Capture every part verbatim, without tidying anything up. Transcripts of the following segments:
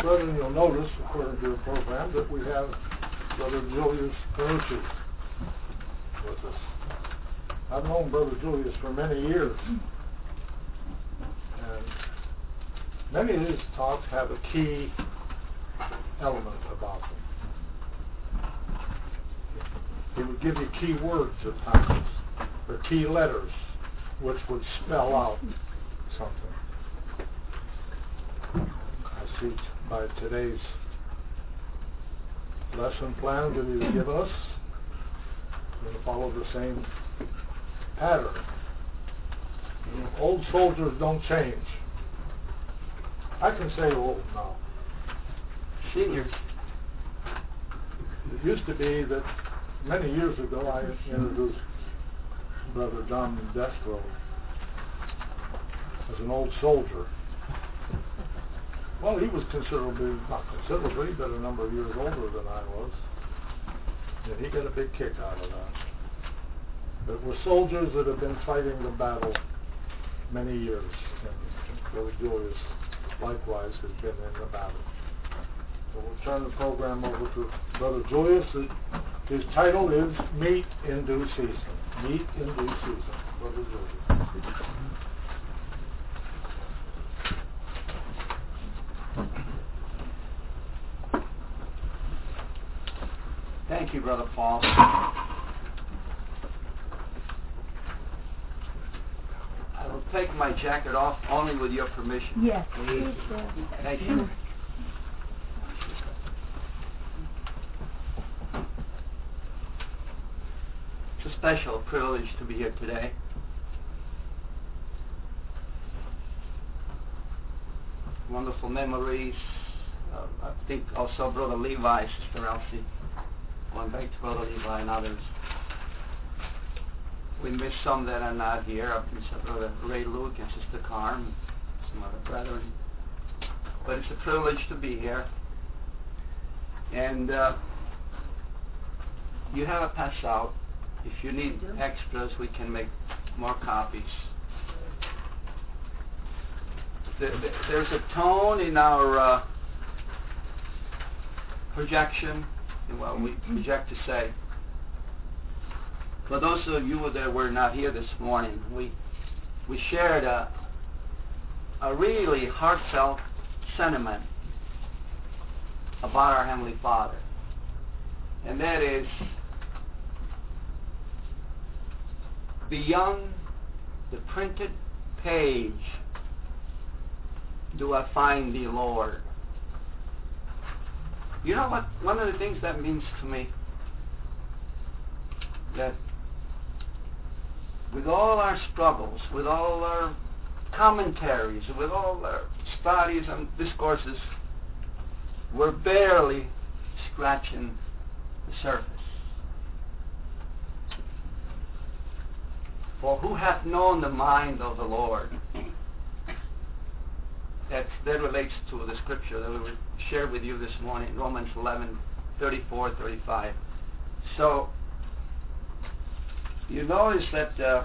Brethren, you'll notice, according to the program, that we have Brother Julius Panucci with us. I've known Brother Julius for many years, and many of his talks have a key element about them. He would give you key words at times, or key letters, which would spell out something. I see by today's lesson plan that he's given us, we're going to follow the same pattern. Old soldiers don't change. I can say old now. Seniors. It used to be that many years ago I introduced Brother John Destro as an old soldier. Well, he was considerably, not considerably, but a number of years older than I was. And he got a big kick out of that. But we're soldiers that have been fighting the battle many years. And Brother Julius, likewise, has been in the battle. So we'll turn the program over to Brother Julius. His title is Meet in Due Season. Meet in Due Season. Brother Julius. Thank you, Brother Paul. I will take my jacket off only with your permission. Yes. Please. Thank you. It's a special privilege to be here today. Wonderful memories. Uh, I think also Brother Levi, Sister Elsie, going back to Brother Levi and others. We miss some that are not here. I miss Brother Ray Luke and Sister Carm and some other brethren. But it's a privilege to be here. And uh, you have a pass out. If you need extras, we can make more copies. There's a tone in our uh, projection, in what we project to say. For those of you that were not here this morning, we we shared a, a really heartfelt sentiment about our Heavenly Father. And that is, beyond the printed page do I find thee, Lord. You know what? One of the things that means to me, that with all our struggles, with all our commentaries, with all our studies and discourses, we're barely scratching the surface. For who hath known the mind of the Lord? That, that relates to the scripture that we shared with you this morning, Romans eleven, thirty-four, thirty-five. So, you notice that uh,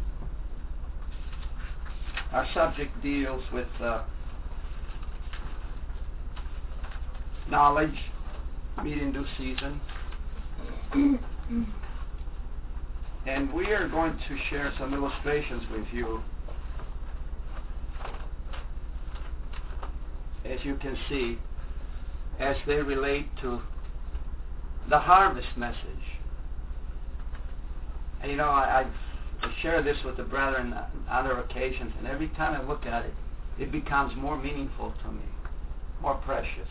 our subject deals with uh, knowledge, meet in due season. And we are going to share some illustrations with you. As you can see, as they relate to the harvest message. And you know, I, I've shared this with the brethren on other occasions, and every time I look at it, it becomes more meaningful to me, more precious.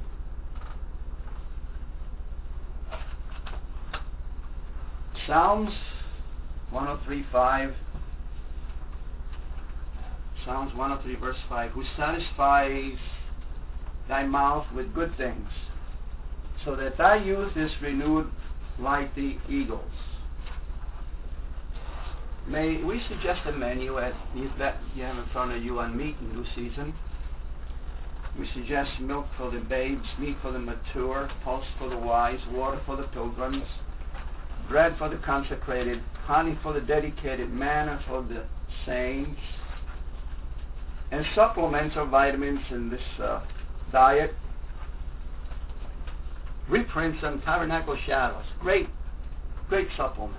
Psalms one oh three, five. Psalms one oh three, verse five. Who satisfies thy mouth with good things, so that thy youth is renewed like the eagles. May we suggest a menu at that you have in front of you on meat in due season. We suggest milk for the babes, meat for the mature, pulse for the wise, water for the pilgrims, bread for the consecrated, honey for the dedicated, manna for the saints, and supplements or vitamins in this uh, diet reprints on Tabernacle Shadows. Great, great supplements.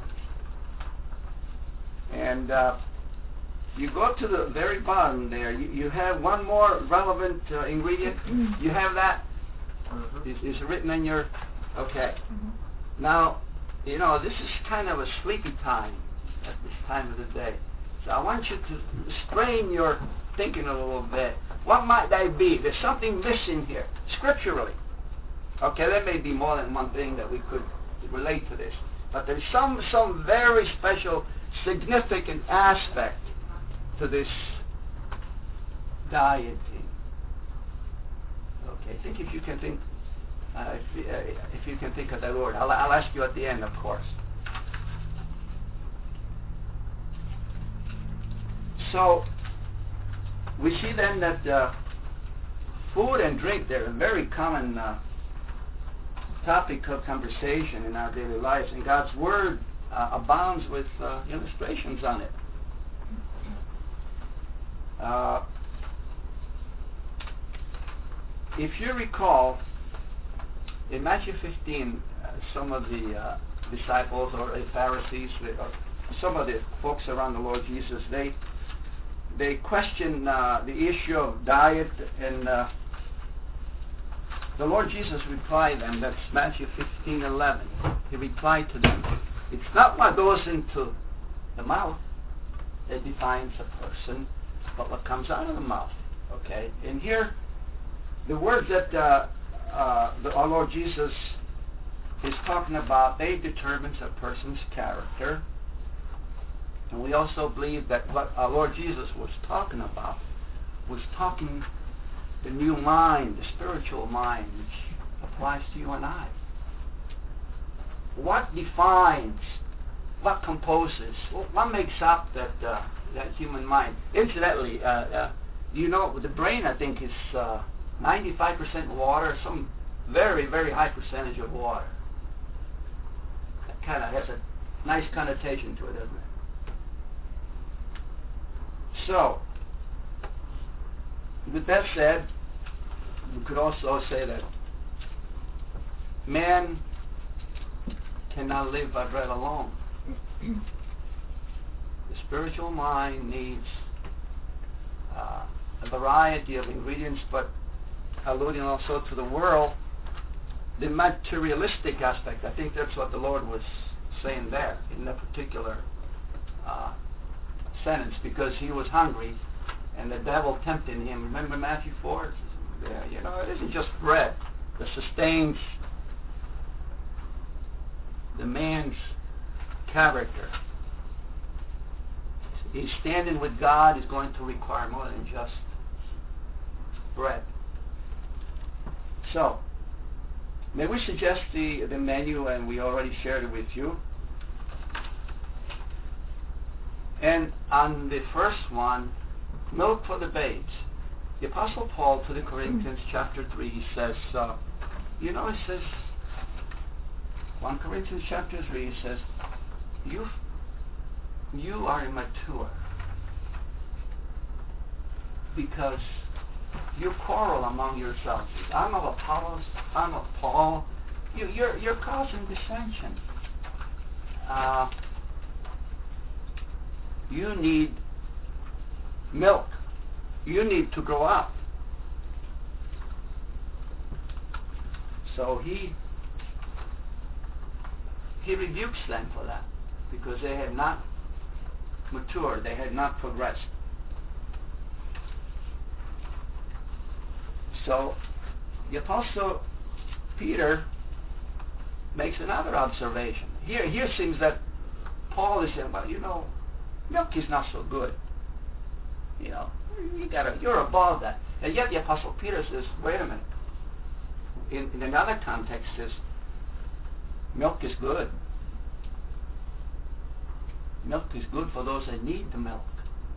And uh, you go to the very bottom there. You, you have one more relevant uh, ingredient. You have that? Mm-hmm. Is, is written in your... Okay. Mhm. Now, you know, this is kind of a sleepy time at this time of the day. So I want you to strain your thinking a little bit. What might that be? There's something missing here, scripturally. Okay, there may be more than one thing that we could relate to this. But there's some, some very special, significant aspect to this dieting. Okay, think if you can think, uh, if, uh, if you can think of that word. I'll, I'll ask you at the end, of course. So, we see then that uh, food and drink, they're a very common uh, topic of conversation in our daily lives, and God's Word uh, abounds with uh, illustrations on it. Uh, if you recall, in Matthew fifteen, uh, some of the uh, disciples or the Pharisees, or some of the folks around the Lord Jesus, they they question uh, the issue of diet, and uh, the Lord Jesus replied them. That's Matthew fifteen eleven. He replied to them, "It's not what goes into the mouth that defines a person, but what comes out of the mouth." Okay, and here the words that uh, uh, the, our Lord Jesus is talking about, they determines a person's character. And we also believe that what our Lord Jesus was talking about was talking the new mind, the spiritual mind, which applies to you and I. What defines, what composes, what makes up that uh, that human mind? Incidentally, uh, uh, you know, the brain, I think, is uh, ninety-five percent water, some very, very high percentage of water. That kind of has a nice connotation to it, doesn't it? So, with that said, we could also say that man cannot live by bread alone. The spiritual mind needs uh, a variety of ingredients, but alluding also to the world, the materialistic aspect. I think that's what the Lord was saying there in that particular uh, sentence, because he was hungry and the devil tempted him. Remember Matthew four? Yeah, you know, it isn't just bread that sustains the man's character. He's standing with God is going to require more than just bread. So, may we suggest the, the menu, and we already shared it with you. And on the first one, milk for the babes. The Apostle Paul to the Corinthians chapter three, he says, uh, you know, he says, First Corinthians chapter three, he says, you, you are immature because you quarrel among yourselves. I'm of Apollos, I'm of Paul. You, you're, you're causing dissension. Uh, you need milk. You need to grow up. So he he rebukes them for that, because they had not matured, they had not progressed. So the Apostle Peter makes another observation. Here, here seems that Paul is saying, well, you know, milk is not so good. You know, you gotta, you're above that. And yet the Apostle Peter says, wait a minute. In, in another context says, milk is good. Milk is good for those that need the milk.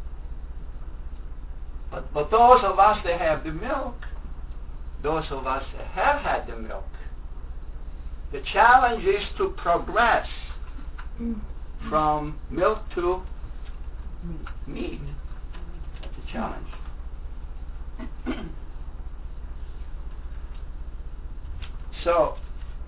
But, but those of us that have the milk, those of us that have had the milk, the challenge is to progress from milk to meat. That's a challenge. So,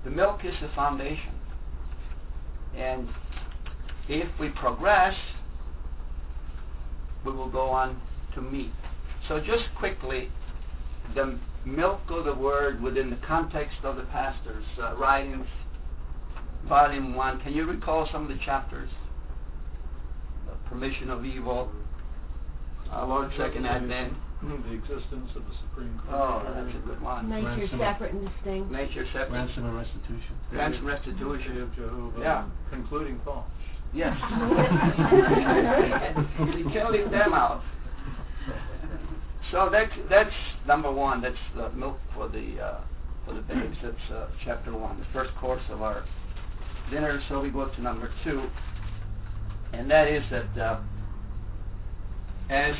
The milk is the foundation. And if we progress, we will go on to meat. So just quickly, the milk of the Word within the context of the pastor's uh, writings, volume one. Can you recall some of the chapters? The permission of evil, our Lord's second advent. The existence of the Supreme Court. Oh, that's a good one. Nature Ransom. separate and distinct. Nature separate. Ransom and restitution. Ransom Day restitution. of Jehovah. Yeah. Concluding thought. Yes. He can't leave them out. So that's that's number one. That's the milk for the uh, for the babes. That's uh, chapter one, the first course of our dinner. So we go to number two, and that is that uh, as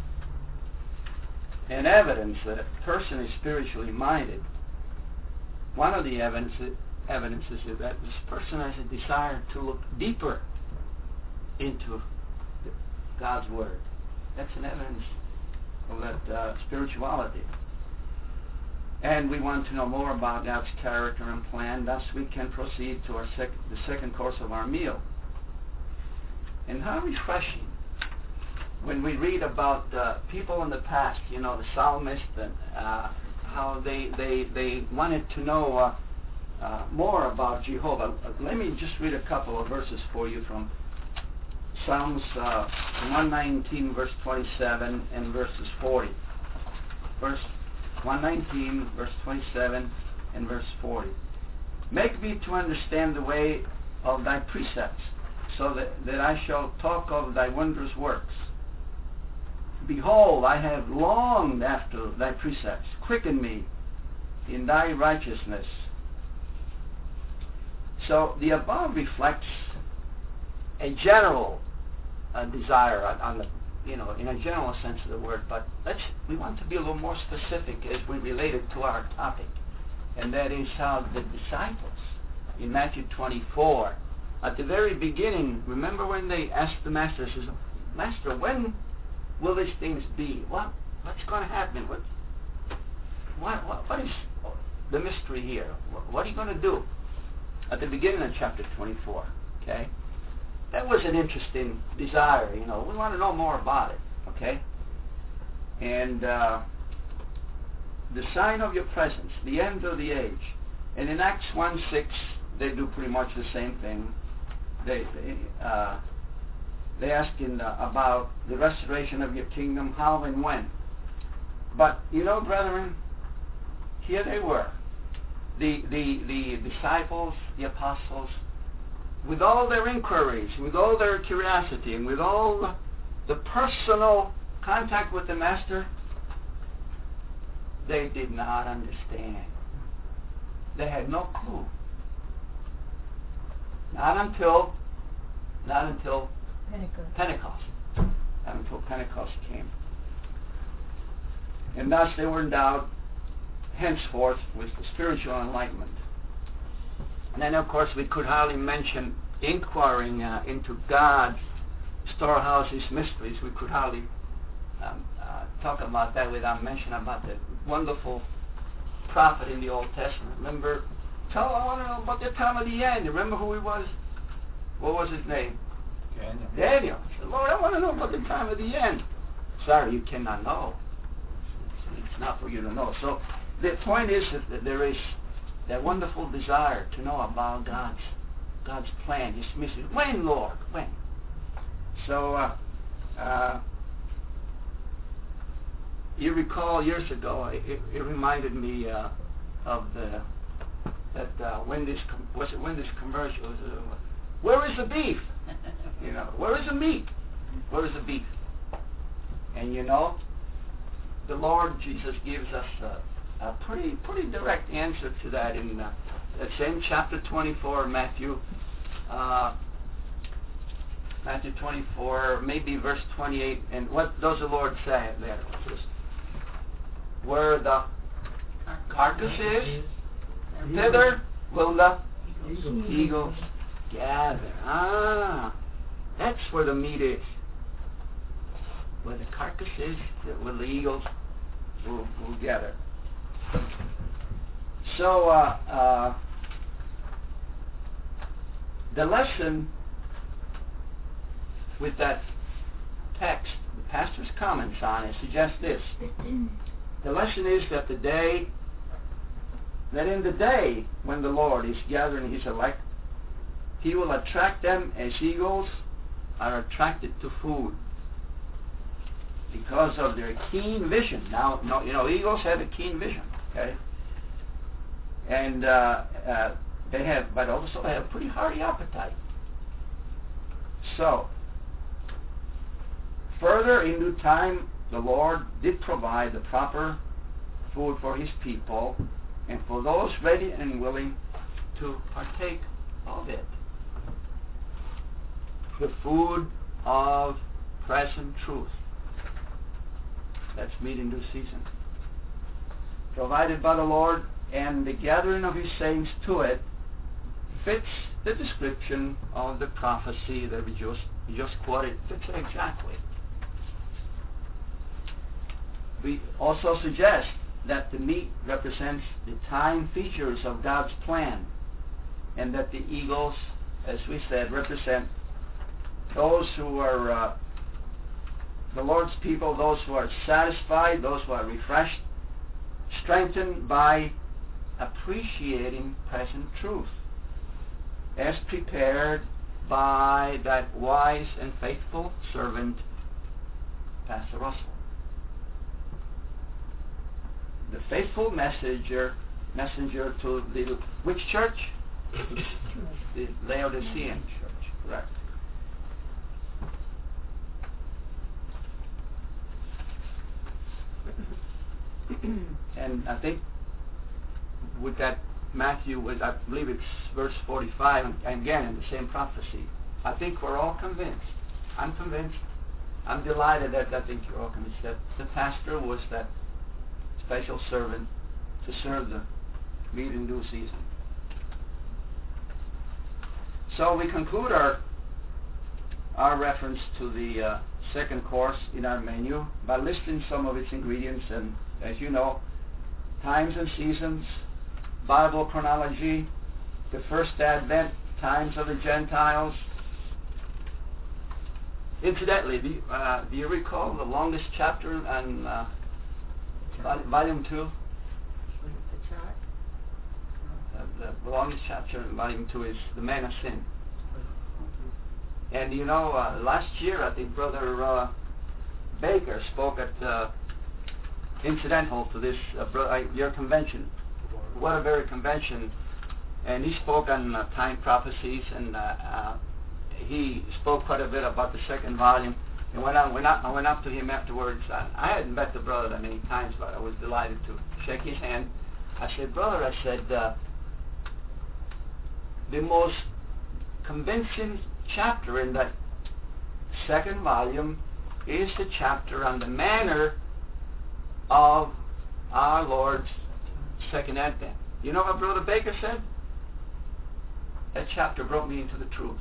an evidence that a person is spiritually minded, one of the evidence evidences is that this person has a desire to look deeper into God's Word. That's an evidence of that uh, spirituality. And we want to know more about God's character and plan. Thus we can proceed to our sec- the second course of our meal. And how refreshing when we read about uh, people in the past, you know, the psalmist, and uh, how they, they, they wanted to know uh, uh, more about Jehovah. Uh, let me just read a couple of verses for you from Psalms uh, one nineteen, verse twenty-seven, and verses forty. Verse one nineteen, verse twenty-seven, and verse forty. Make me to understand the way of thy precepts, so that, that I shall talk of thy wondrous works. Behold, I have longed after thy precepts. Quicken me in thy righteousness. So the above reflects a general uh, desire on, on the, you know, in a general sense of the word. But let's we want to be a little more specific as we relate it to our topic, and that is how the disciples in Matthew twenty-four, at the very beginning, remember when they asked the master, says, "Master, when will these things be? What what's going to happen? What what what, what is the mystery here? What, what are you going to do?" At the beginning of chapter twenty-four, okay, that was an interesting desire. You know, we want to know more about it, okay. And uh, the sign of your presence, the end of the age, and in Acts one six, they do pretty much the same thing. They they, uh, they ask in uh, about the restoration of your kingdom, how and when. But you know, brethren, here they were. The, the, the disciples, the apostles, with all their inquiries, with all their curiosity, and with all the, the personal contact with the Master, they did not understand. They had no clue. Not until, not until Pentecost. Pentecost. Not until Pentecost came. And thus they were endowed henceforth with the spiritual enlightenment. And then of course we could hardly mention inquiring uh, into God's storehouses mysteries. We could hardly um, uh, talk about that without mentioning about the wonderful prophet in the Old Testament. Remember, tell I want to know about the time of the end. Remember who he was? What was his name? Daniel. Daniel. He said, Lord, I want to know about the time of the end. Sorry, you cannot know. It's, it's not for you to know. So the point is that there is that wonderful desire to know about God's God's plan, His mission. When, Lord? When? So, uh, uh, you recall years ago, it, it reminded me uh, of the that uh, when this com- was it when this commercial was, uh, where is the beef? You know, where is the meat? Where is the beef? And you know, the Lord Jesus gives us a A pretty, pretty direct answer to that in uh, that same chapter twenty-four, Matthew, uh, Matthew twenty-four, maybe verse twenty-eight. And what does the Lord say there? Just where the carcass is, thither will the eagles gather. Ah, that's where the meat is. Where the carcass is, where the eagles will, will gather. So, uh, uh, The lesson with that text, the pastor's comments on it, suggests this. The lesson is that the day, that in the day when the Lord is gathering His elect, He will attract them as eagles are attracted to food because of their keen vision. Now, no, you know, eagles have a keen vision, okay? And uh, uh, they have, but also they have a pretty hearty appetite. So, further in due time, the Lord did provide the proper food for His people and for those ready and willing to partake of it. The food of present truth. That's meat in due season. Provided by the Lord, and the gathering of His saints to it fits the description of the prophecy that we just, we just quoted. Fits it exactly. We also suggest that the meat represents the time features of God's plan, and that the eagles, as we said, represent those who are uh, the Lord's people, those who are satisfied, those who are refreshed, strengthened by appreciating present truth, as prepared by that wise and faithful servant, Pastor Russell. The faithful messenger, messenger to the which church? The Laodicean church, correct. And I think with that Matthew, was, I believe it's verse forty-five, and again in the same prophecy, I think we're all convinced. I'm convinced. I'm delighted that I think you're all convinced that the pastor was that special servant to serve the meat in due season. So we conclude our our reference to the uh, second course in our menu by listing some of its ingredients, and as you know, times and seasons, Bible chronology, the first advent, times of the Gentiles. Incidentally, do you, uh, do you recall the longest chapter on uh, volume two? Uh, the longest chapter in volume two is the Man of Sin. And you know, uh, last year I think Brother uh, Baker spoke at uh, incidental to this uh, bro- uh, your convention, Waterbury Convention, and he spoke on uh, time prophecies, and uh, uh, he spoke quite a bit about the second volume. And when I went up, I went up to him afterwards. I, I hadn't met the brother that many times, but I was delighted to shake his hand. I said, "Brother," I said, uh, the most convincing chapter in that second volume is the chapter on the manner of our Lord's second advent. You know what Brother Baker said? That chapter brought me into the truth.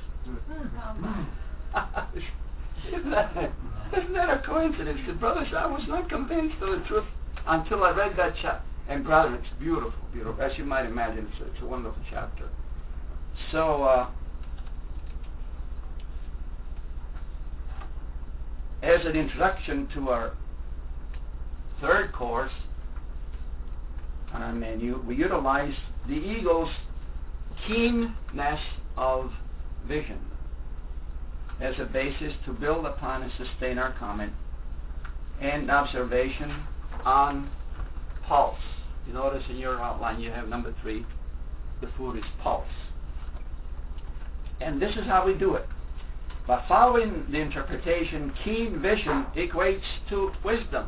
isn't, that, isn't that a coincidence? The brother said, I was not convinced of the truth until I read that chapter. And brother, it's beautiful, beautiful. As you might imagine, it's, it's a wonderful chapter. So, uh, as an introduction to our third course on our menu, we utilize the eagle's keenness of vision as a basis to build upon and sustain our comment and observation on pulse. You notice in your outline you have number three, the food is pulse. And this is how we do it. By following the interpretation, keen vision equates to wisdom.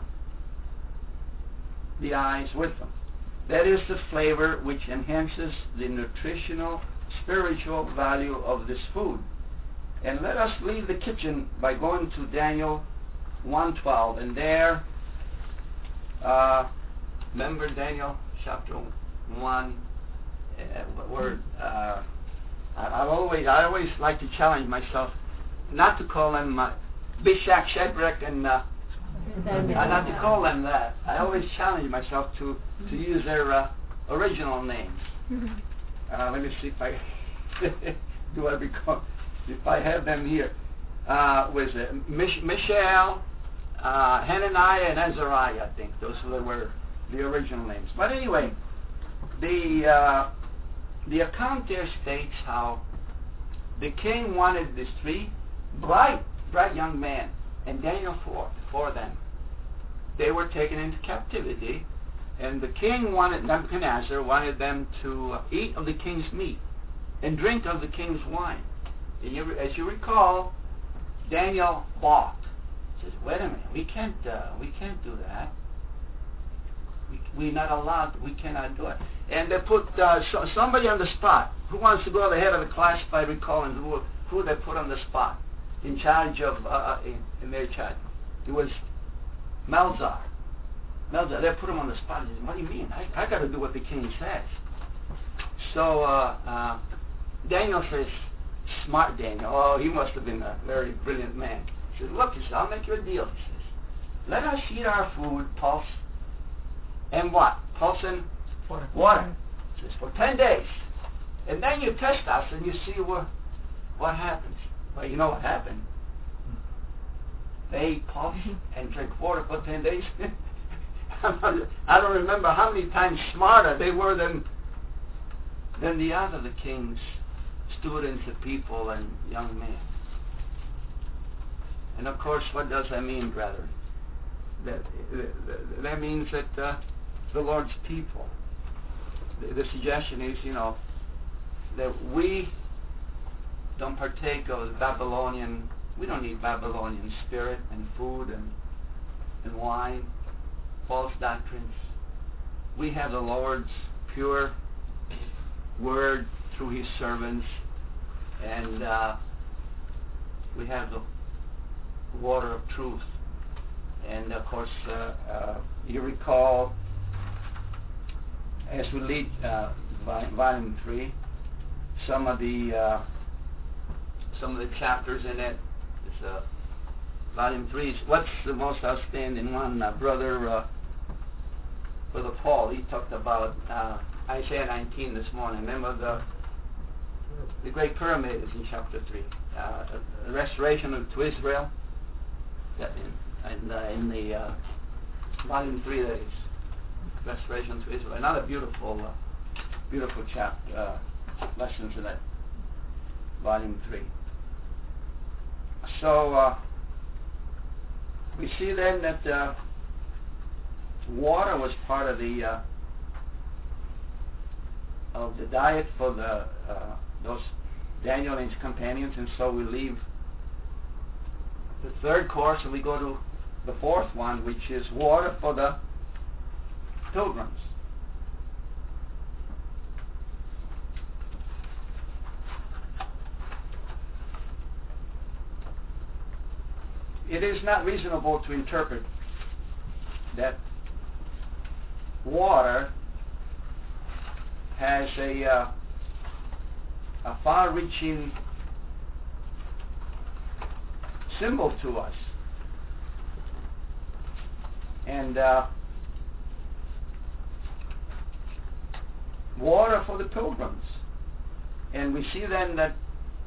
The eye's wisdom. That is the flavor which enhances the nutritional, spiritual value of this food. And let us leave the kitchen by going to Daniel one twelve. And there, uh, remember Daniel chapter one, uh, where uh, I, I always I always like to challenge myself not to call them uh, Meshach, Shadrach, and uh, not to call them that. I always challenge myself to, to use their uh, original names. Uh, let me see if I do I recall? If I have them here, uh, was it Mich- Mishael, uh, Hananiah, and Azariah? I think those were the original names. But anyway, the uh, the account there states how the king wanted these three bright, bright young men, and Daniel for for them. They were taken into captivity, and the king wanted, Nebuchadnezzar wanted them to uh, eat of the king's meat and drink of the king's wine. And you, as you recall, Daniel balked. Says, "Wait a minute, we can't, uh, we can't do that. We, we're not allowed. We cannot do it." And they put uh, so, somebody on the spot. Who wants to go to the head of the class by recalling who who they put on the spot in charge of uh, in, in their charge? It was Melzar. Melzar. They put him on the spot. He said, "What do you mean? I, I got to do what the king says." So uh, uh, Daniel says, smart Daniel. Oh, he must have been a very brilliant man. He says, "Look," he says, "I'll make you a deal." He says, "Let us eat our food, pulse, and what? Pulse and Water. water." He says, "For ten days. And then you test us and you see what, what happens." Well, you know what happened. They ate pulse and drank water for ten days. I don't remember how many times smarter they were than than the other the king's students, the people, and young men. And of course, what does that mean, brethren? That that, that means that uh, the Lord's people. The, the suggestion is, you know, that we don't partake of the Babylonian. We don't need Babylonian spirit and food and and wine, false doctrines. We have the Lord's pure word through His servants, and uh, we have the water of truth. And of course, uh, uh, you recall, as we lead uh, volume three, some of the uh, some of the chapters in it. It's, uh, volume three. What's the most outstanding one, uh, brother? Uh, brother Paul. He talked about uh, Isaiah nineteen this morning. Remember the the Great Pyramid is in chapter three. Uh, the restoration of, to Israel. That in, and uh, in the uh, volume three, there is restoration to Israel. Another beautiful, uh, beautiful chapter, uh, lessons in that volume three. So uh, we see then that uh, water was part of the uh, of the diet for the uh, those Daniel and his companions, and so we leave the third course and we go to the fourth one, which is water for the pilgrims. It is not reasonable to interpret that water has a, uh, a far-reaching symbol to us. And uh, water for the pilgrims. And we see then that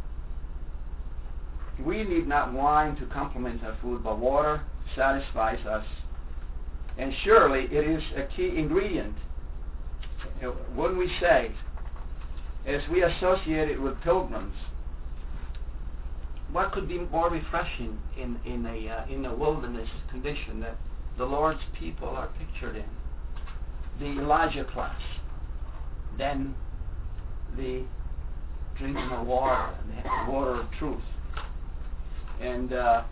we need not wine to complement our food, but water satisfies us. And surely it is a key ingredient. When we say, as we associate it with pilgrims, what could be more refreshing in, in, a, uh, in a wilderness condition that the Lord's people are pictured in? The Elijah class, then the drinking of water, and the water of truth. And uh,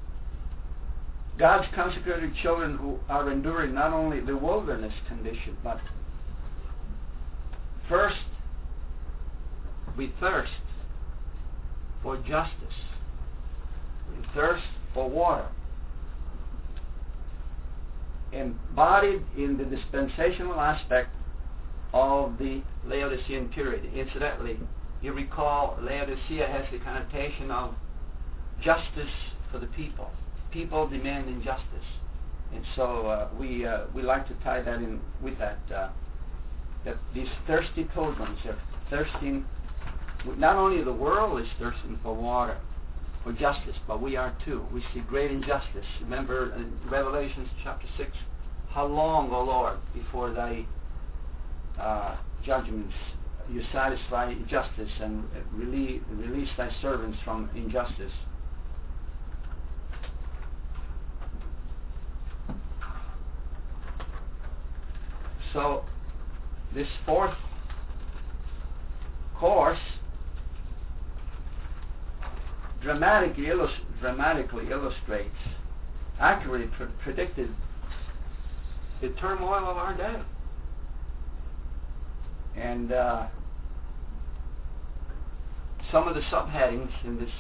God's consecrated children who are enduring not only the wilderness condition, but first we thirst for justice. We thirst for water. Embodied in the dispensational aspect of the Laodicean period. Incidentally, you recall Laodicea has the connotation of justice for the people. People demanding justice. And so uh, we uh, we like to tie that in with that. Uh, that these thirsty pilgrims are thirsting not only the world is thirsting for water, for justice, but we are too. We see great injustice. Remember in Revelation chapter six, how long, O Lord, before thy uh, judgments you satisfy justice and release, release thy servants from injustice. So this fourth course dramatically, illust- dramatically illustrates, accurately pr- predicted the turmoil of our day. And uh, some of the subheadings in this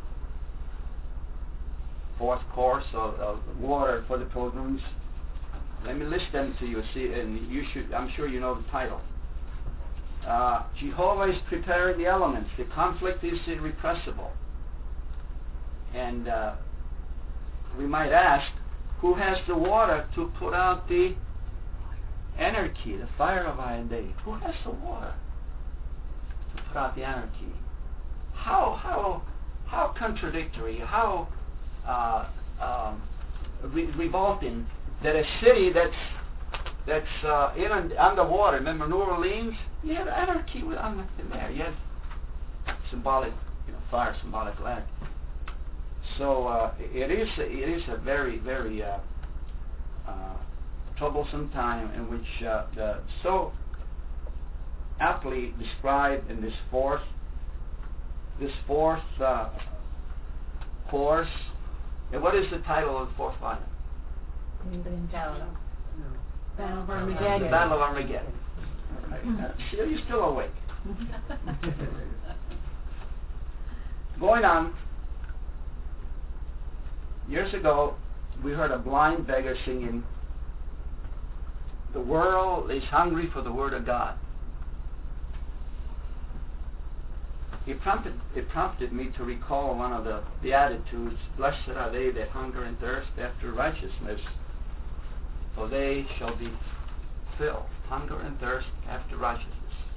fourth course of, of water for the pilgrims, let me list them to you. See, and you should. I'm sure you know the title. Uh, Jehovah is preparing the elements. The conflict is irrepressible. And uh, we might ask, who has the water to put out the anarchy, the fire of our day? Who has the water to put out the anarchy? How how how contradictory? How uh, um, re- revolting that a city that's that's uh, in underwater. Remember New Orleans? You had anarchy with in there. You had symbolic, you know, fire, symbolic anarchy. So uh, it is it is a very very uh, uh, troublesome time in which uh, the, so aptly described in this fourth this fourth uh, course. And what is the title of the fourth volume? Battle of Armageddon. The Battle of Armageddon. Right. Uh, see, are you still awake? Going on. Years ago, we heard a blind beggar singing, "The world is hungry for the Word of God." It prompted, it prompted me to recall one of the Beatitudes, "Blessed are they that hunger and thirst after righteousness, for they shall be filled." Hunger and thirst after righteousness.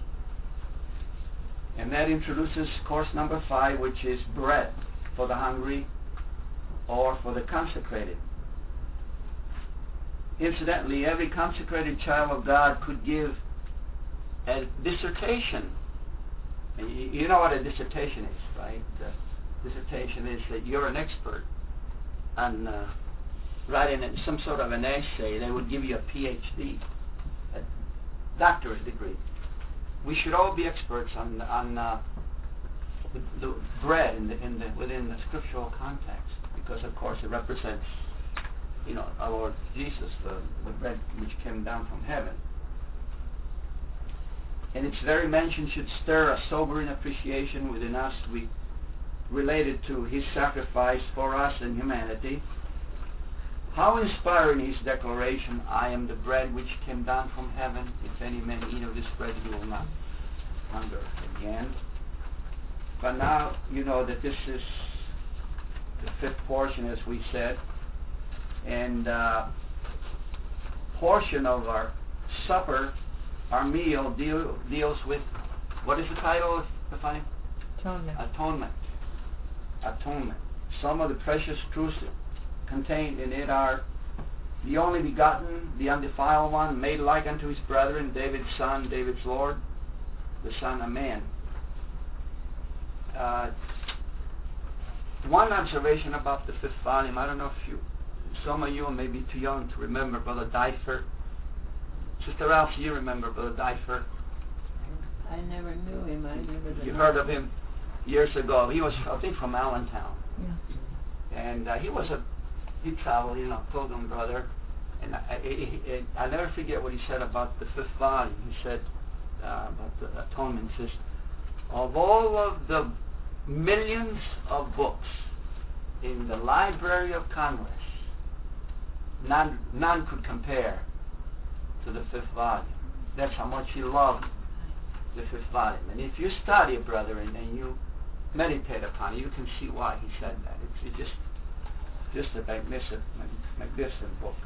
And that introduces course number five, which is bread for the hungry or for the consecrated. Incidentally, every consecrated child of God could give a dissertation. And you, you know what a dissertation is, right? The dissertation is that you're an expert on uh, writing some sort of an essay. They would give you a P H D, a doctorate degree. We should all be experts on on uh, the, the bread in the, in the, within the scriptural context, because of course it represents, you know, our Lord Jesus, the, the bread which came down from heaven. And its very mention should stir a sobering appreciation within us we related to His sacrifice for us and humanity. How inspiring His declaration, "I am the bread which came down from heaven. If any man eat of this bread, he will not hunger again." But now you know that this is the fifth portion, as we said, and uh, portion of our supper, our meal, deal, deals with, what is the title, Stephanie? Atonement. Atonement. Atonement. Some of the precious truths contained in it are the only begotten, the undefiled one, made like unto his brethren, David's son, David's Lord, the Son of Man. Uh, one observation about the fifth volume, I don't know if you, some of you may be too young to remember Brother Dyfer. Sister Ralph, you remember Brother Dyfer? I never knew him. I never. You heard of him years ago. He was, I think, from Allentown. Yeah. And uh, he was a, he traveled, you know, pilgrim brother. And I, I, I, I'll never forget what he said about the fifth volume. He said uh, about the atonement. He says, of all of the millions of books in the Library of Congress, none, none could compare to the fifth volume. That's how much he loved the fifth volume. And if you study it, brother, and, and you meditate upon it, you can see why he said that. It's, it's just just a magnificent, magnificent book.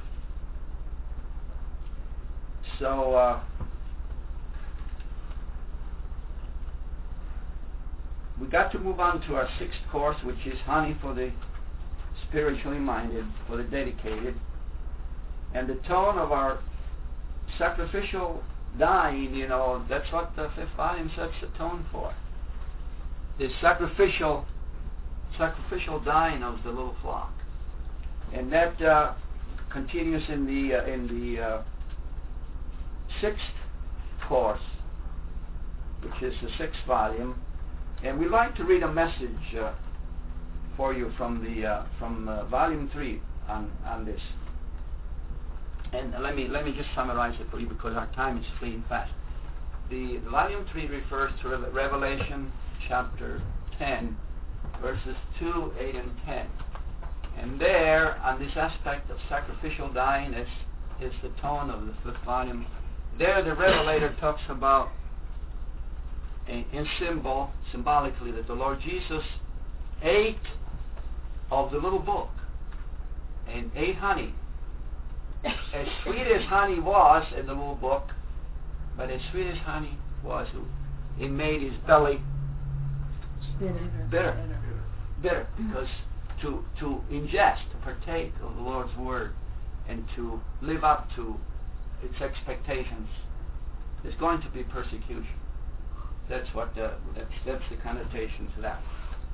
So, uh, we got to move on to our sixth course, which is honey for the spiritually minded, for the dedicated. And the tone of our sacrificial dying, you know, that's what the fifth volume sets the tone for. The sacrificial, sacrificial dying of the little flock. And that uh, continues in the uh, in the uh, sixth course, which is the sixth volume. And we'd like to read a message uh, for you from the uh, from uh, volume three on on this. And let me let me just summarize it for you because our time is fleeing fast. The, the volume three refers to Re- Revelation chapter ten, verses two, eight, and ten. And there, on this aspect of sacrificial dying, is is the tone of the fifth volume. There, the Revelator talks about, in, in symbol, symbolically, that the Lord Jesus ate of the little book and ate honey. As sweet as honey was in the little book, but as sweet as honey was, it made his belly Bitter. bitter. Bitter, because to to ingest, to partake of the Lord's word, and to live up to its expectations, there's going to be persecution. That's what the, that's that's the connotation to that.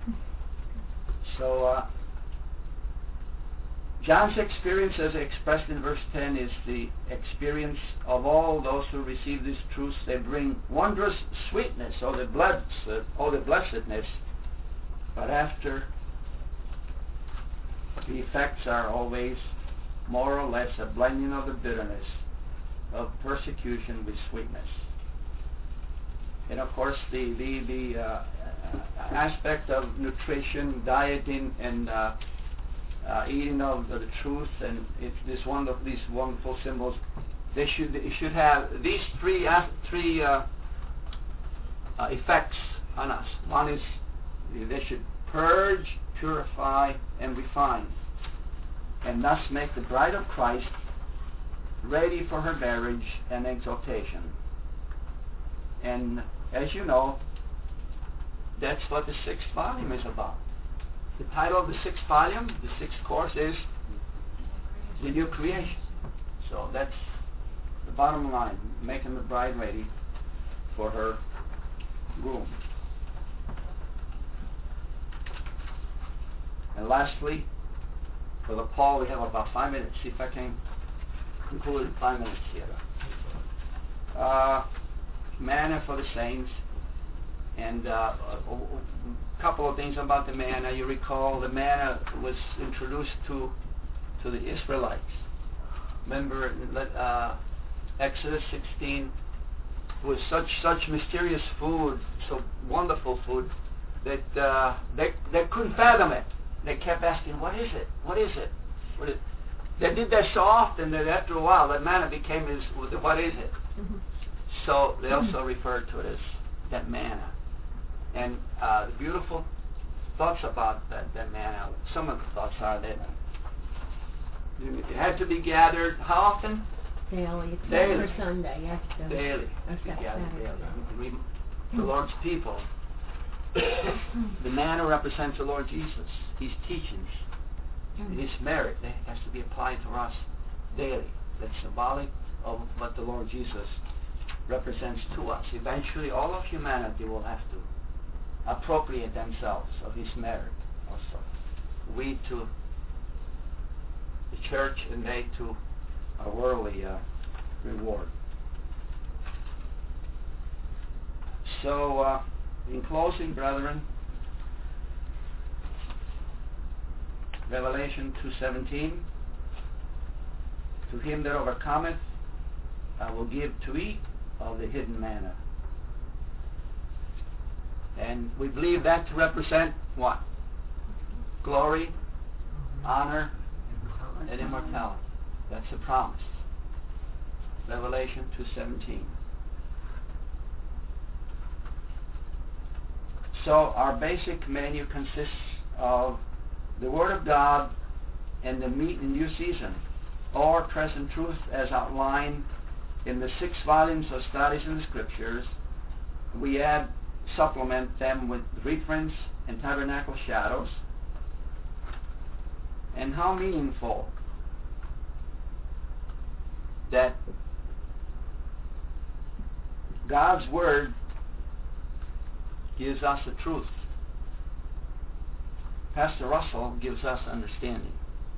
So uh, John's experience, as expressed in verse ten, is the experience of all those who receive these truths. They bring wondrous sweetness, or the bless, or the blessedness, but after, the effects are always more or less a blending of the bitterness of persecution with sweetness. And of course, the the the uh, aspect of nutrition, dieting, and uh, uh, eating of the, the truth, and it's this wonderful, these wonderful symbols. They should they should have these three uh, three uh, uh, effects on us. One is they should purge, purify, and refine, and thus make the bride of Christ ready for her marriage and exaltation. And as you know, that's what the sixth volume is about. The title of the sixth volume, the sixth course, is The New Creation. So that's the bottom line, making the bride ready for her groom. And lastly, for the Paul, we have about five minutes. See if I can conclude in five minutes here. Uh, manna for the saints, and uh, a, a couple of things about the manna. You recall the manna was introduced to to the Israelites. Remember, uh, Exodus sixteen was such such mysterious food, so wonderful food, that uh, they they couldn't fathom it. They kept asking, "What is it? What is it? What is it?" They did that so often that after a while, that manna became his. What is it? Mm-hmm. So they also referred to it as that manna. And uh, the beautiful thoughts about that, that manna. Some of the thoughts are that it had to be gathered. How often? Daily. Except Daily. for Sunday, yes. so- Daily. Except Gathered Saturday. daily. The Lord's people. The manna represents the Lord Jesus. His teachings, His merit, that has to be applied to us daily. That's symbolic of what the Lord Jesus represents to us. Eventually, all of humanity will have to appropriate themselves of His merit also. We to the church, and they to a worldly uh, reward. So, uh, in closing, brethren, Revelation two seventeen, to him that overcometh, I will give to eat of the hidden manna. And we believe that to represent what? Glory, honor, and immortality. That's the promise. Revelation two seventeen. So our basic menu consists of the Word of God and the meat in due season, or present truth as outlined in the six volumes of studies in the Scriptures. We add supplement them with reference and tabernacle shadows. And how meaningful that God's Word gives us the truth. Pastor Russell gives us understanding.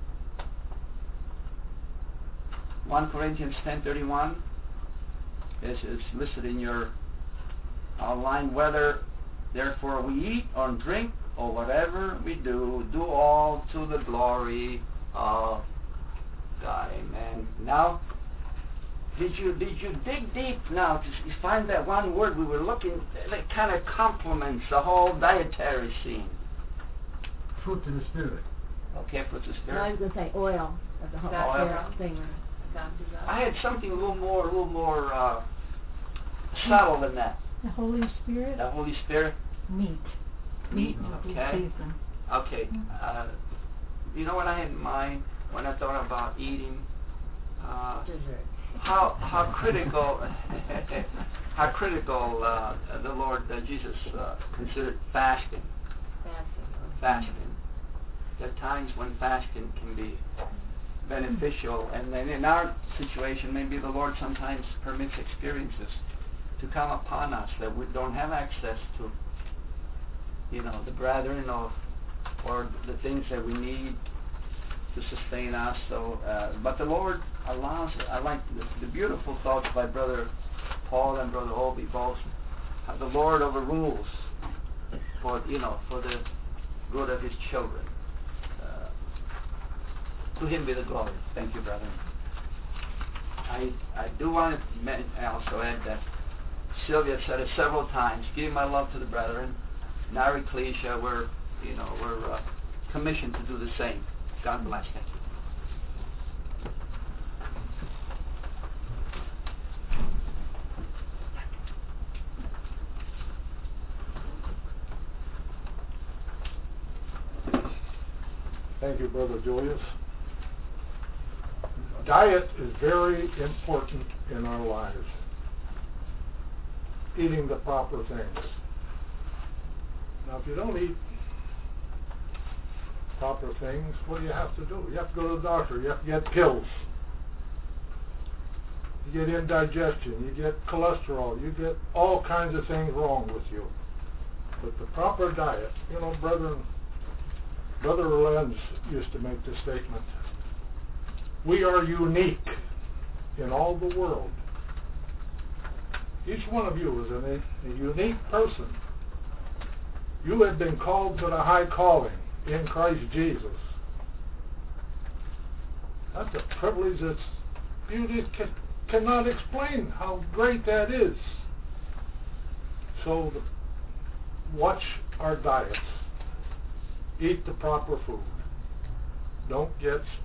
First Corinthians ten thirty-one, as is listed in your outline, whether therefore we eat or drink or whatever we do, do all to the glory of God. Amen. Now, did you did you dig deep now to find that one word we were looking that kind of complements the whole dietary scene? Fruit of the Spirit. Okay, fruit of the No, I Spirit. was going to say oil of the Holy Oil. Spirit thing. I had something a little more, a little more uh, subtle than that. The Holy Spirit? The Holy Spirit. Meat. Meat. Meat Okay. season. Okay. Uh, you know what I had in mind when I thought about eating? Uh, Dessert. how how critical how critical uh, the Lord uh, Jesus uh, considered fasting. Fasting. Fasting. There are times when fasting can be beneficial, and then in our situation, maybe the Lord sometimes permits experiences to come upon us that we don't have access to, you know, the brethren or or the things that we need to sustain us. So, uh, but the Lord allows it. I like the, the beautiful thoughts by Brother Paul and Brother Obi both. How the Lord overrules for you know for the good of His children. To Him be the glory. Thank you, brother. I I do want to men- also add that Sylvia said it several times. Give my love to the brethren. In our ecclesia, we're you know we're uh, commissioned to do the same. God bless you. Thank you, Brother Julius. Diet is very important in our lives. Eating the proper things. Now, if you don't eat proper things, what do you have to do? You have to go to the doctor. You have to get pills. You get indigestion. You get cholesterol. You get all kinds of things wrong with you. But the proper diet, you know, brethren, Brother Lenz used to make this statement. We are unique in all the world. Each one of you is a, a unique person. You have been called to the high calling in Christ Jesus. That's a privilege that's beauty can, cannot explain how great that is. So the, watch our diets. Eat the proper food. Don't get